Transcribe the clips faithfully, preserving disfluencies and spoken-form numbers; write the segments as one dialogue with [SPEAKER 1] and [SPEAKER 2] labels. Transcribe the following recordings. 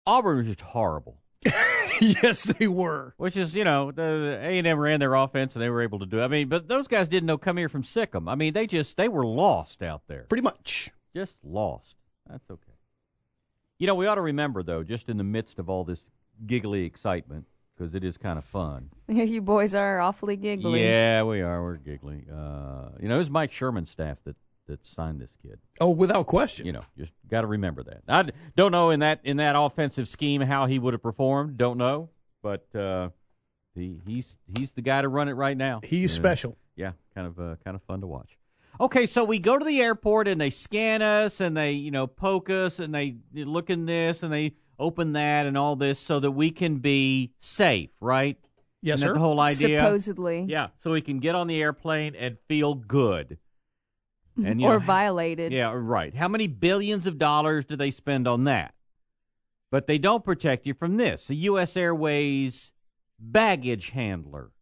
[SPEAKER 1] Auburn was just horrible.
[SPEAKER 2] Yes, they were.
[SPEAKER 1] Which is, you know, the A and M ran their offense and they were able to do it. I mean, but those guys didn't know come here from Sikkim. I mean, they just, they were lost out there.
[SPEAKER 2] Pretty much.
[SPEAKER 1] Just lost. That's okay. You know, we ought to remember, though, just in the midst of all this giggly excitement, because it is kind of fun.
[SPEAKER 3] Yeah, you boys are awfully giggly.
[SPEAKER 1] Yeah, we are. We're giggly. Uh, you know, it was Mike Sherman's staff that, that signed this kid.
[SPEAKER 2] Oh, without question.
[SPEAKER 1] You know, just got to remember that. I don't know in that in that offensive scheme how he would have performed. Don't know, but uh, he, he's he's the guy to run it right now.
[SPEAKER 2] He's
[SPEAKER 1] uh,
[SPEAKER 2] special.
[SPEAKER 1] Yeah, kind of uh, kind of fun to watch. Okay, so we go to the airport and they scan us and they you know poke us and they look in this and they open that and all this so that we can be safe, right?
[SPEAKER 2] Yes,
[SPEAKER 1] Isn't
[SPEAKER 2] sir.
[SPEAKER 1] that the whole idea?
[SPEAKER 3] Supposedly.
[SPEAKER 1] Yeah, so we can get on the airplane and feel good. And, you
[SPEAKER 3] or
[SPEAKER 1] know,
[SPEAKER 3] violated.
[SPEAKER 1] Yeah, right. How many billions of dollars do they spend on that? But they don't protect you from this. The U S Airways baggage handler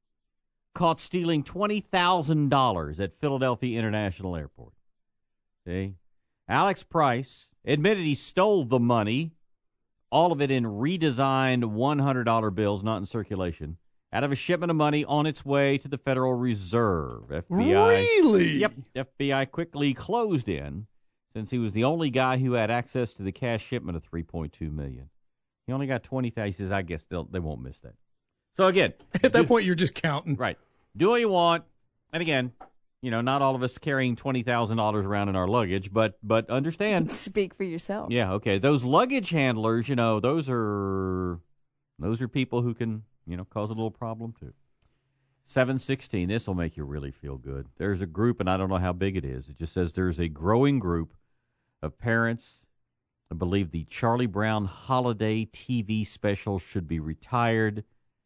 [SPEAKER 1] caught stealing twenty thousand dollars at Philadelphia International Airport. See? Alex Price admitted he stole the money, all of it in redesigned one hundred dollar bills not in circulation, out of a shipment of money on its way to the Federal Reserve. F B I,
[SPEAKER 2] really?
[SPEAKER 1] Yep. F B I quickly closed in since he was the only guy who had access to the cash shipment of three point two million dollars. He only got twenty thousand dollars. He says, I guess they'll, they won't miss that. So, again.
[SPEAKER 2] At that
[SPEAKER 1] do,
[SPEAKER 2] point, you're just counting.
[SPEAKER 1] Right. Do what you want. And, again, you know, not all of us carrying twenty thousand dollars around in our luggage, but but understand.
[SPEAKER 3] Speak for yourself.
[SPEAKER 1] Yeah, okay. Those luggage handlers, you know, those are those are people who can, you know, cause a little problem, too. seven sixteen, this will make you really feel good. There's a group, and I don't know how big it is. It just says there's a growing group of parents that believe the Charlie Brown holiday T V special should be retired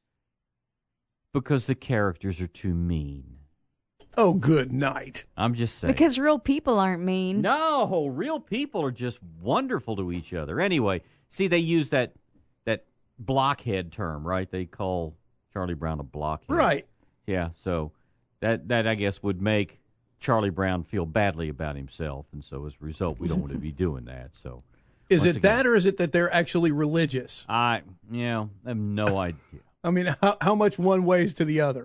[SPEAKER 1] because the characters are too mean.
[SPEAKER 2] Oh, good night.
[SPEAKER 1] I'm just saying.
[SPEAKER 3] Because real people aren't mean.
[SPEAKER 1] No, real people are just wonderful to each other. Anyway, see, they use that that blockhead term, right? They call Charlie Brown a blockhead.
[SPEAKER 2] Right.
[SPEAKER 1] Yeah, so that, that I guess, would make Charlie Brown feel badly about himself, and so as a result, we don't want to be doing that. So,
[SPEAKER 2] Is it
[SPEAKER 1] again,
[SPEAKER 2] that, or is it that they're actually religious?
[SPEAKER 1] I, you know, I have no idea.
[SPEAKER 2] I mean, how, how much one weighs to the other?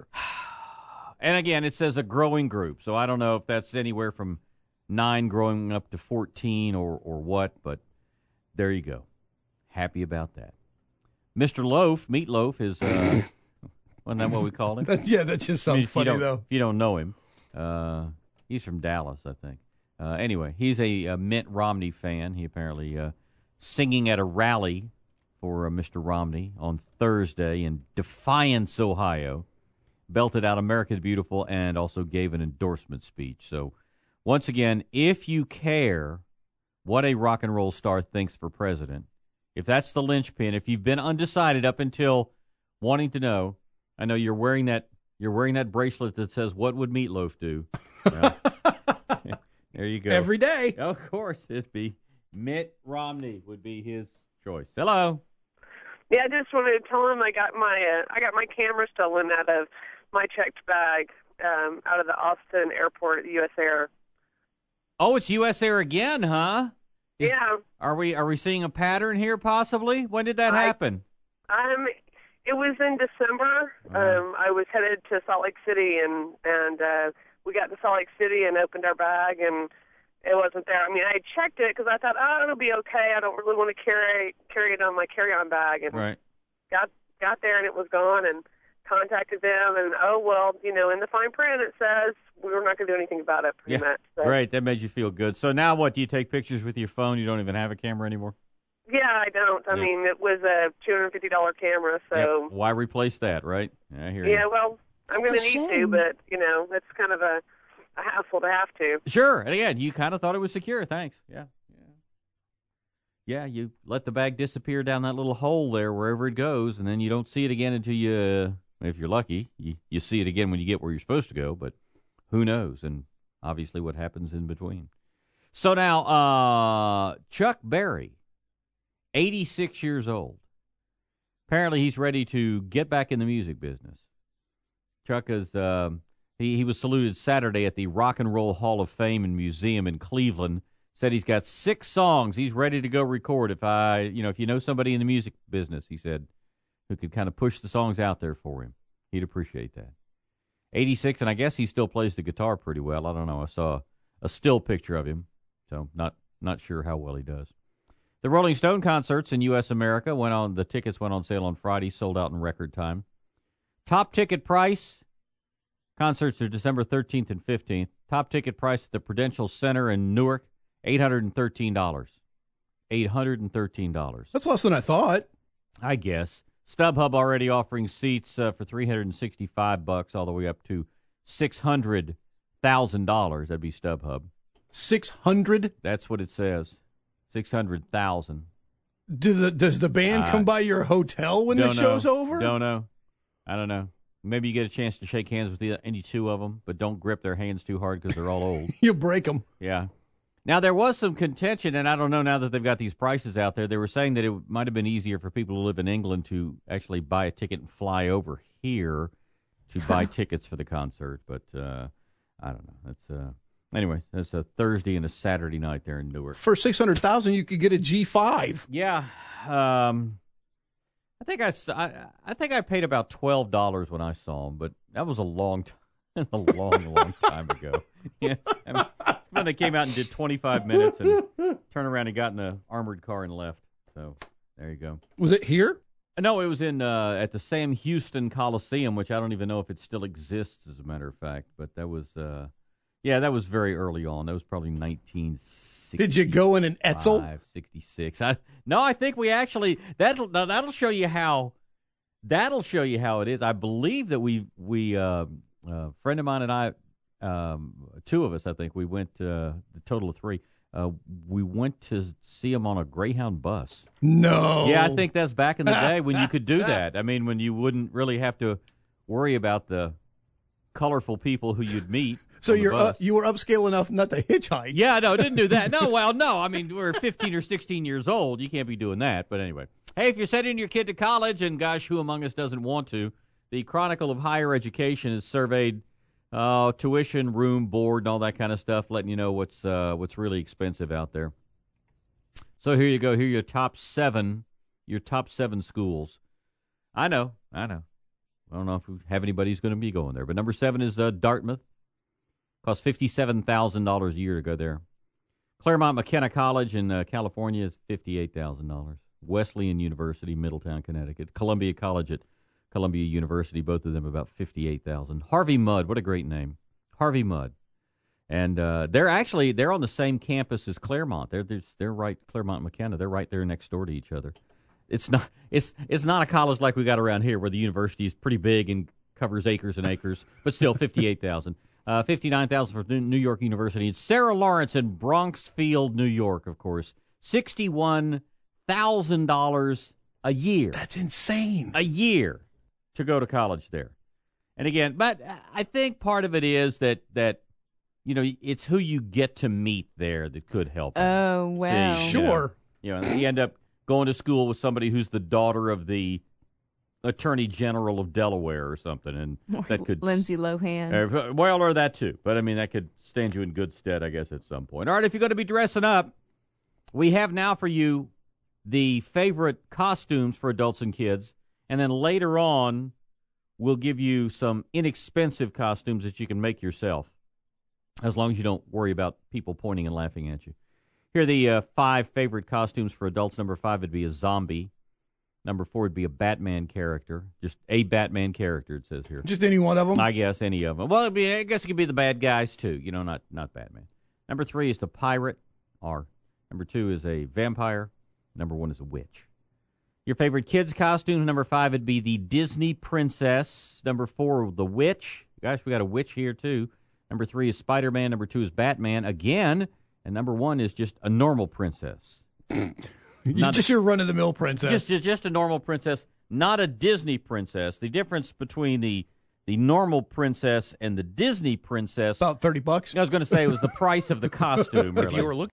[SPEAKER 1] And again, it says a growing group, so I don't know if that's anywhere from nine growing up to fourteen or, or what, but there you go. Happy about that. Mister Loaf, Meatloaf, is, uh, wasn't that what we called him?
[SPEAKER 2] That's, yeah, that just sounds
[SPEAKER 1] I mean, if
[SPEAKER 2] funny,
[SPEAKER 1] you
[SPEAKER 2] though.
[SPEAKER 1] If you don't know him, uh, he's from Dallas, I think. Uh, anyway, he's a, a Mitt Romney fan. He apparently uh, singing at a rally for uh, Mister Romney on Thursday in Defiance, Ohio. Belted out America the Beautiful and also gave an endorsement speech. So, once again, if you care what a rock and roll star thinks for president, if that's the linchpin, if you've been undecided up until wanting to know, I know you're wearing that you're wearing that bracelet that says, "What would Meatloaf do?" Well, there you go.
[SPEAKER 2] Every day.
[SPEAKER 1] Of course, it'd be Mitt Romney would be his choice. Hello.
[SPEAKER 4] Yeah, I just wanted to tell him I got my uh, I got my camera stolen out of my checked bag um, out of the Austin airport at U S Air.
[SPEAKER 1] Oh, it's U S Air again, huh? Is,
[SPEAKER 4] yeah.
[SPEAKER 1] Are we are we seeing a pattern here? Possibly. When did that
[SPEAKER 4] I,
[SPEAKER 1] happen?
[SPEAKER 4] Um, it was in December.
[SPEAKER 1] Uh-huh.
[SPEAKER 4] Um, I was headed to Salt Lake City, and and uh, we got to Salt Lake City and opened our bag, and it wasn't there. I mean, I checked it because I thought, oh, it'll be okay. I don't really want to carry carry it on my carry-on bag, and
[SPEAKER 1] Right.
[SPEAKER 4] got got there and it was gone, and contacted them, and oh well, you know, in the fine print it says we were not going to do anything about it. Pretty
[SPEAKER 1] Yeah.
[SPEAKER 4] much. So.
[SPEAKER 1] Great. That made you feel good. So now what? Do you take pictures with your phone? You don't even have a camera anymore?
[SPEAKER 4] Yeah, I don't. I
[SPEAKER 1] Yeah.
[SPEAKER 4] mean, it was a two hundred fifty dollars camera, so
[SPEAKER 1] Yep. Why replace that, right? I hear
[SPEAKER 4] yeah.
[SPEAKER 1] you.
[SPEAKER 4] Well, I'm
[SPEAKER 3] It's
[SPEAKER 4] going
[SPEAKER 3] a
[SPEAKER 4] to need to,
[SPEAKER 3] shame.
[SPEAKER 4] but you know, it's kind of a, a hassle to have to.
[SPEAKER 1] Sure. And again, you kind of thought it was secure. Thanks. Yeah. Yeah. Yeah, you let the bag disappear down that little hole there wherever it goes, and then you don't see it again until you, uh, if you're lucky, you, you see it again when you get where you're supposed to go, but who knows? And obviously what happens in between. So now, uh, Chuck Berry, eighty-six years old. Apparently he's ready to get back in the music business. Chuck is, um, he, he was saluted Saturday at the Rock and Roll Hall of Fame and Museum in Cleveland. said he's got six songs he's ready to go record. If I, you know, if you know somebody in the music business, he said, who could kind of push the songs out there for him, he'd appreciate that. eighty-six, and I guess he still plays the guitar pretty well. I don't know. I saw a still picture of him, so not not sure how well he does. The Rolling Stone concerts in U S America went on. The tickets went on sale on Friday, sold out in record time. Top ticket price. Concerts are December thirteenth and fifteenth. Top ticket price at the Prudential Center in Newark, eight hundred thirteen dollars. eight hundred thirteen dollars.
[SPEAKER 2] That's less than I thought.
[SPEAKER 1] I guess. StubHub already offering seats uh, for three hundred sixty-five bucks all the way up to six hundred thousand dollars. That'd be StubHub.
[SPEAKER 2] six hundred?
[SPEAKER 1] That's what it says. six hundred thousand.
[SPEAKER 2] Do the, does the band
[SPEAKER 1] Uh,
[SPEAKER 2] come by your hotel when the
[SPEAKER 1] Don't know.
[SPEAKER 2] show's over?
[SPEAKER 1] Don't know. I don't know. Maybe you get a chance to shake hands with the, any two of them, but don't grip their hands too hard because they're all old.
[SPEAKER 2] You break them.
[SPEAKER 1] Yeah. Now, there was some contention, and I don't know now that they've got these prices out there. They were saying that it might have been easier for people who live in England to actually buy a ticket and fly over here to buy tickets for the concert. But uh, I don't know. That's uh, anyway, that's a Thursday and a Saturday night there in Newark.
[SPEAKER 2] For six hundred thousand dollars, you could get a G five.
[SPEAKER 1] Yeah. Um, I think I, s- I, I think I paid about twelve dollars when I saw him, but that was a long time, a long, long time ago. Yeah, I mean, it's when they came out and did twenty-five minutes and turned around and got in the armored car and left. So there you go.
[SPEAKER 2] Was it here?
[SPEAKER 1] No, it was in uh, at the Sam Houston Coliseum, which I don't even know if it still exists, as a matter of fact. But that was, uh, yeah, that was very early on. That was probably nineteen sixty.
[SPEAKER 2] Did you go in an Etzel?
[SPEAKER 1] sixty-six. I, no, I think we actually that'll now that'll show you how that'll show you how it is. I believe that we we uh, a friend of mine and I, um, two of us, I think we went uh, the total of three. Uh, we went to see him on a Greyhound bus.
[SPEAKER 2] No.
[SPEAKER 1] Yeah, I think that's back in the day when you could do that. I mean, when you wouldn't really have to worry about the colorful people who you'd meet.
[SPEAKER 2] So
[SPEAKER 1] on the
[SPEAKER 2] you're uh,
[SPEAKER 1] bus.
[SPEAKER 2] you were upscale enough not to hitchhike.
[SPEAKER 1] Yeah, no, didn't do that. No, well, no. I mean, we're fifteen or sixteen years old. You can't be doing that. But anyway. Hey, if you're sending your kid to college, and gosh, who among us doesn't want to, the Chronicle of Higher Education has surveyed uh, tuition, room, board, and all that kind of stuff, letting you know what's uh, what's really expensive out there. So here you go. Here are your top seven, your top seven schools. I know, I know. I don't know if we have anybody who's going to be going there. But number seven is uh, Dartmouth. Costs fifty-seven thousand dollars a year to go there. Claremont McKenna College in uh, California is fifty-eight thousand dollars. Wesleyan University, Middletown, Connecticut. Columbia College at Columbia University, both of them about fifty-eight thousand dollars. Harvey Mudd, what a great name. Harvey Mudd. And uh, they're actually, they're on the same campus as Claremont. They're, they're, they're right, Claremont McKenna. They're right there next door to each other. It's not it's it's not a college like we got around here where the university is pretty big and covers acres and acres, but still fifty-eight thousand dollars. Uh, fifty-nine thousand dollars for New York University. It's Sarah Lawrence in Bronxfield, New York, of course. sixty-one thousand dollars a year.
[SPEAKER 2] That's insane.
[SPEAKER 1] A year to go to college there. And again, but I think part of it is that, that you know, it's who you get to meet there that could help.
[SPEAKER 3] Oh, wow.
[SPEAKER 1] See, you know,
[SPEAKER 2] Sure.
[SPEAKER 1] You know, you end up going to school with somebody who's the daughter of the Attorney General of Delaware or something, and that could
[SPEAKER 3] Lindsay Lohan.
[SPEAKER 1] uh, well, or that too. But I mean, that could stand you in good stead, I guess, at some point. All right, if you're going to be dressing up, we have now for you the favorite costumes for adults and kids, and then later on, we'll give you some inexpensive costumes that you can make yourself, as long as you don't worry about people pointing and laughing at you. Here are the uh, five favorite costumes for adults. Number five would be a zombie. Number four would be a Batman character. Just a Batman character, it says here.
[SPEAKER 2] Just any one of them?
[SPEAKER 1] I guess any of them. Well, it'd be, I guess it could be the bad guys, too. You know, not, not Batman. Number three is the pirate, R. Number two is a vampire. Number one is a witch. Your favorite kids' costumes, number five would be the Disney princess. Number four, the witch. Gosh, we got a witch here, too. Number three is Spider-Man. Number two is Batman. Again. And number one is just a normal princess.
[SPEAKER 2] Not just a, your run-of-the-mill princess.
[SPEAKER 1] Just, just, just a normal princess, not a Disney princess. The difference between the the normal princess and the Disney princess,
[SPEAKER 2] about thirty bucks.
[SPEAKER 1] I was going to say, was the price of the costume. Really.
[SPEAKER 5] If you were looking